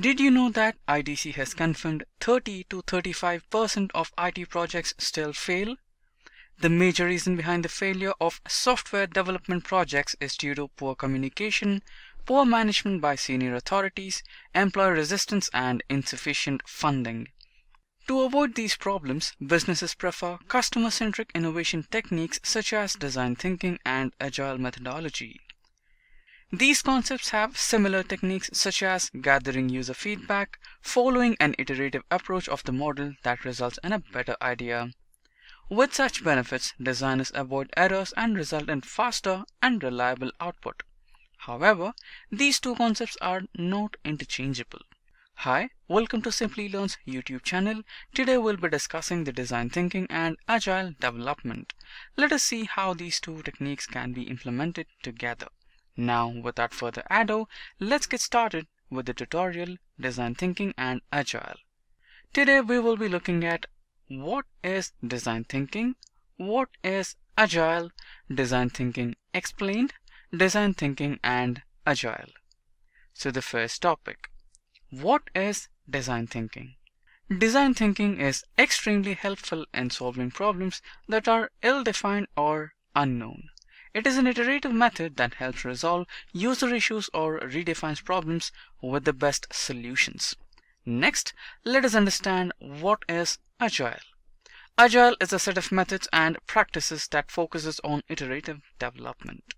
Did you know that IDC has confirmed 30 to 35% of IT projects still fail? The major reason behind the failure of software development projects is due to poor communication, poor management by senior authorities, employee resistance, and insufficient funding. To avoid these problems, businesses prefer customer-centric innovation techniques such as design thinking and agile methodology. These concepts have similar techniques such as gathering user feedback, following an iterative approach of the model that results in a better idea. With such benefits, designers avoid errors and result in faster and reliable output. However, these two concepts are not interchangeable. Hi, welcome to Simplilearn's YouTube channel. Today we'll be discussing the design thinking and agile development. Let us see how these two techniques can be implemented together. Now, without further ado, let's get started with the tutorial Design Thinking and Agile. Today we will be looking at what is design thinking, what is agile, design thinking explained, design thinking and agile. So the first topic, what is design thinking? Design thinking is extremely helpful in solving problems that are ill-defined or unknown. It is an iterative method that helps resolve user issues or redefines problems with the best solutions. Next, let us understand what is agile. Agile is a set of methods and practices that focuses on iterative development.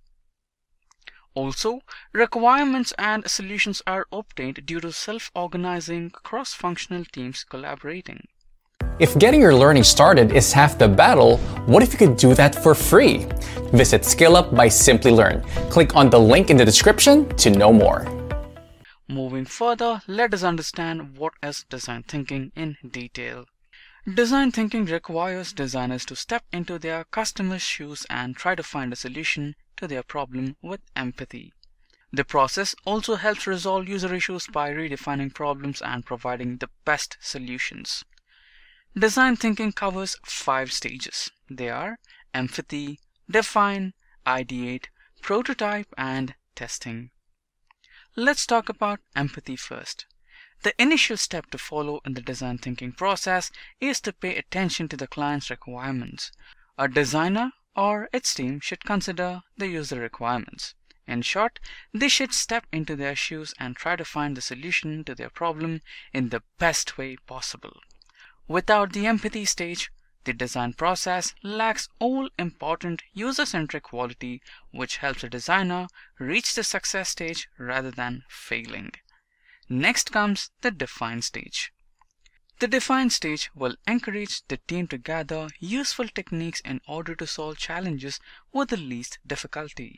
Also, requirements and solutions are obtained due to self-organizing cross-functional teams collaborating. If getting your learning started is half the battle, what if you could do that for free? Visit SkillUp by Simplilearn. Click on the link in the description to know more. Moving further, let us understand what is design thinking in detail. Design thinking requires designers to step into their customers' shoes and try to find a solution to their problem with empathy. The process also helps resolve user issues by redefining problems and providing the best solutions. Design thinking covers 5 stages. They are empathy, define, ideate, prototype, and testing. Let's talk about empathy first. The initial step to follow in the design thinking process is to pay attention to the client's requirements. A designer or its team should consider the user requirements. In short, they should step into their shoes and try to find the solution to their problem in the best way possible. Without the empathy stage, the design process lacks all important user-centric quality, which helps a designer reach the success stage rather than failing. Next comes the define stage. The define stage will encourage the team to gather useful techniques in order to solve challenges with the least difficulty.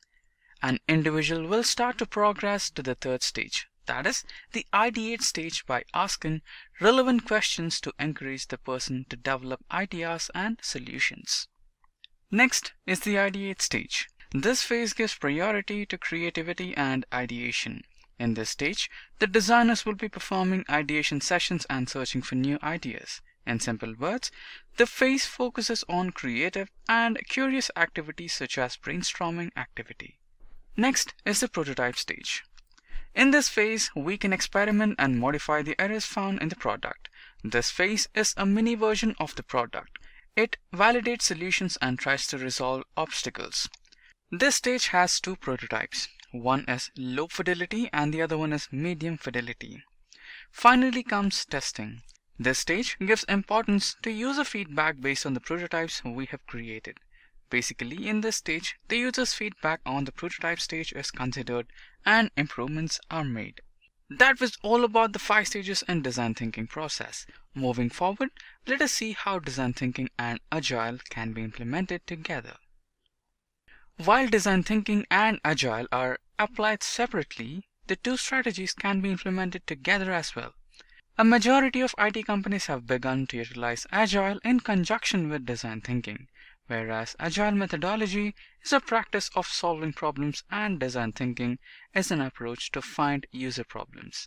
An individual will start to progress to the third stage, that is, the ideate stage, by asking relevant questions to encourage the person to develop ideas and solutions. Next is the ideate stage. This phase gives priority to creativity and ideation. In this stage, the designers will be performing ideation sessions and searching for new ideas. In simple words, the phase focuses on creative and curious activities such as brainstorming activity. Next is the prototype stage. In this phase, we can experiment and modify the errors found in the product. This phase is a mini version of the product. It validates solutions and tries to resolve obstacles. This stage has 2 prototypes. One is low fidelity and the other one is medium fidelity. Finally comes testing. This stage gives importance to user feedback based on the prototypes we have created. Basically, in this stage, the user's feedback on the prototype stage is considered and improvements are made. That was all about the 5 stages in design thinking process. Moving forward, let us see how design thinking and agile can be implemented together. While design thinking and agile are applied separately, the 2 strategies can be implemented together as well. A majority of IT companies have begun to utilize agile in conjunction with design thinking, whereas agile methodology is a practice of solving problems and design thinking is an approach to find user problems.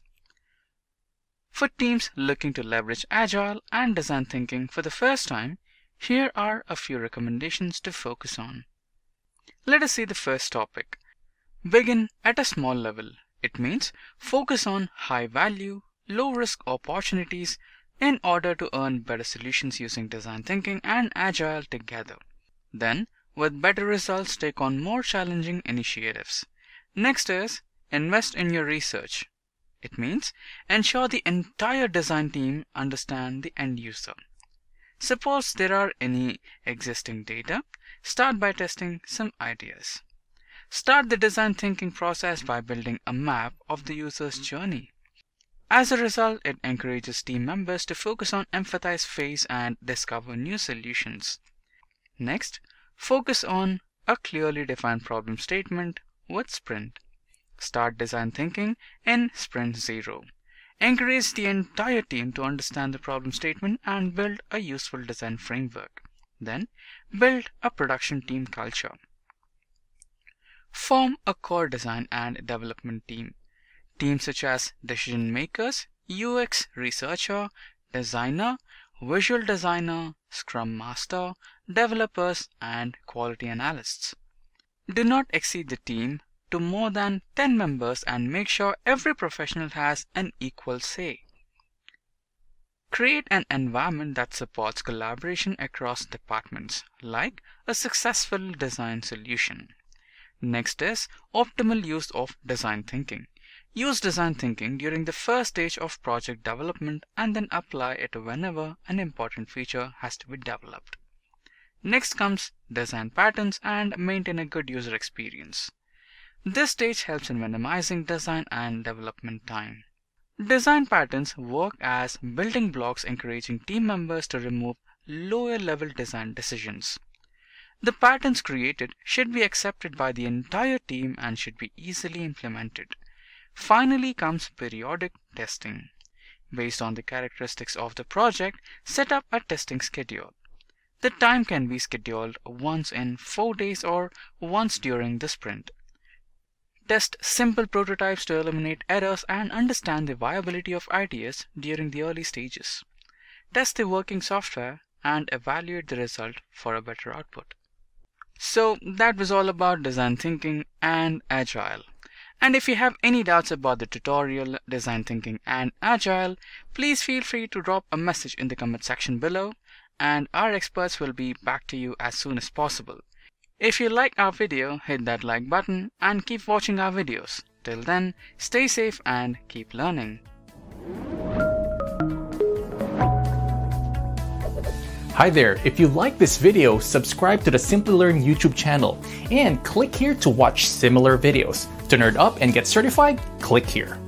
For teams looking to leverage agile and design thinking for the first time, here are a few recommendations to focus on. Let us see the first topic. Begin at a small level. It means focus on high value, low risk opportunities in order to earn better solutions using design thinking and agile together. Then, with better results, take on more challenging initiatives. Next is invest in your research. It means ensure the entire design team understand the end user. Suppose there are any existing data, start by testing some ideas. Start the design thinking process by building a map of the user's journey. As a result, it encourages team members to focus on empathize phase and discover new solutions. Next, focus on a clearly defined problem statement with sprint. Start design thinking in sprint 0. Encourage the entire team to understand the problem statement and build a useful design framework. Then, build a production team culture. Form a core design and development team. Teams such as decision makers, UX researcher, designer, visual designer, scrum master, developers, and quality analysts. Do not exceed the team to more than 10 members and make sure every professional has an equal say. Create an environment that supports collaboration across departments, like a successful design solution. Next is optimal use of design thinking. Use design thinking during the first stage of project development and then apply it whenever an important feature has to be developed. Next comes design patterns and maintain a good user experience. This stage helps in minimizing design and development time. Design patterns work as building blocks encouraging team members to remove lower level design decisions. The patterns created should be accepted by the entire team and should be easily implemented. Finally comes periodic testing. Based on the characteristics of the project, set up a testing schedule. The time can be scheduled once in 4 days or once during the sprint. Test simple prototypes to eliminate errors and understand the viability of ideas during the early stages. Test the working software and evaluate the result for a better output. So that was all about design thinking and agile. And if you have any doubts about the tutorial, design thinking and agile, please feel free to drop a message in the comment section below, and our experts will be back to you as soon as possible. If you like our video, hit that like button and keep watching our videos. Till then, stay safe and keep learning. Hi there, if you like this video, subscribe to the Simply Learn YouTube channel and click here to watch similar videos. To nerd up and get certified, click here.